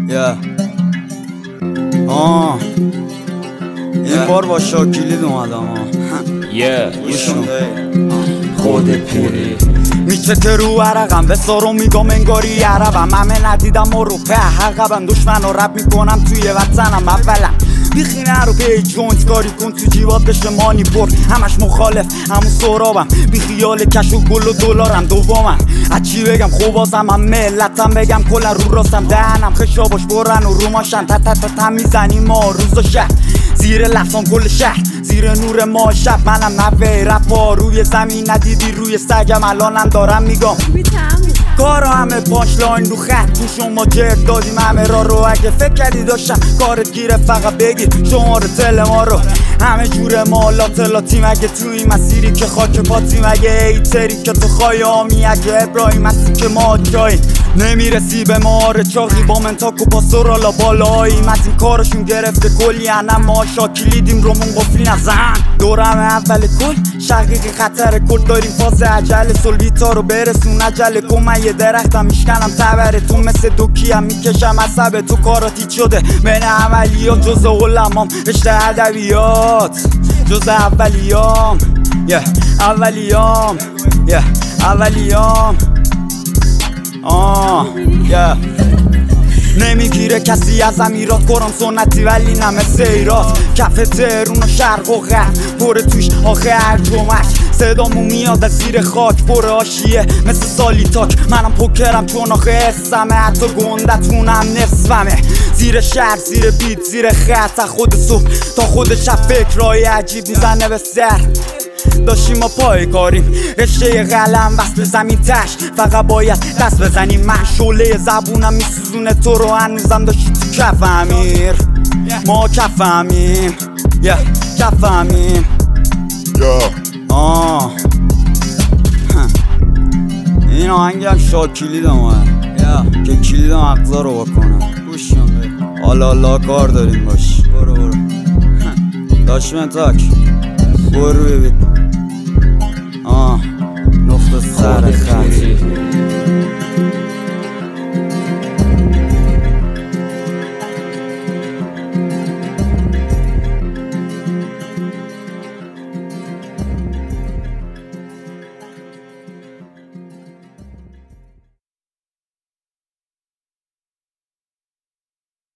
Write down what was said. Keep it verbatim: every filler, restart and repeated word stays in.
yeah. آه این بار با شاکلید اومدم خود پوری میچته رو عرقم به سارو میگم انگاری عربم همه ندیدم و رو په حقبم دشمن رو رب میکنم توی وطنم اولم بیخینه رو پی جونت کاری کن تو جیبات بشه مانی پر همش مخالف همون سرابم بی خیال کش و گل و دلارم دوامم از چی بگم خوبازم هم ملتم بگم کلا رو راستم دهنم خشاباش برن و روماشن تا تا تا تا میزنیم ما روز و شهر زیر لفظام کل شهر زیر نور ما شب منم نوه رپا روی زمین ندیدی روی سگم الانم دارم میگم کارا همه پانچ لاین رو خط تو شما جرد دادیم همه را رو اگه فکر کردی داشتم کارت گیره فقط بگیر شماره تل ما رو همه جور مالات لاتی مگه تو این مسیری که خاک پاتی مگه ایتری که تو خایامی اگه ابراهیم هستی که ما جایی نمیرسی به ماره چاقی با منتاک و پاسورالا بالاییم از این کارشون گرفته کلی انم ما شاکلیدیم رومون قفلی نزن دورم اول کل شقیق خطر کل داریم فاز عجل سلویتا رو برسون عجل کن من یه درختم میشکنم تبره تو مثل دوکی هم میکشم عصبه تو کارات شده بین عملیات جز علمام رشته ادبیات جز اولیام yeah. اولیام yeah. اولیام آه yeah. نمیگیره کسی از امیرات کرم سنتی ولی نه مثل ایراد کف تهرون و شرق و غرب پر توش آخه ارجمش صدامو میاد از زیر خاک پر آشیه مثل سالی تاک منم پوکرم چون آخه حسمه حتی گندتونم نصفمه زیر شهر زیر بیت زیر خط خود صبح تا خود شب فکرهای عجیب میزنه به سر داشتیم ما پای کاریم رشته قلم وصل زمین تش فقط باید دست بزنیم من شعله زبونم میسوزونه تو رو هنوزم داشتی تو کف امیر ما کف امیم یه کف امیم آه این آهنگم شاکلیدم اومد که کلیدم اقضا رو بکنم گوش کن حالا حالا کار داریم باش برو برو داشت منتاک برو ببین آه نقطه سر خط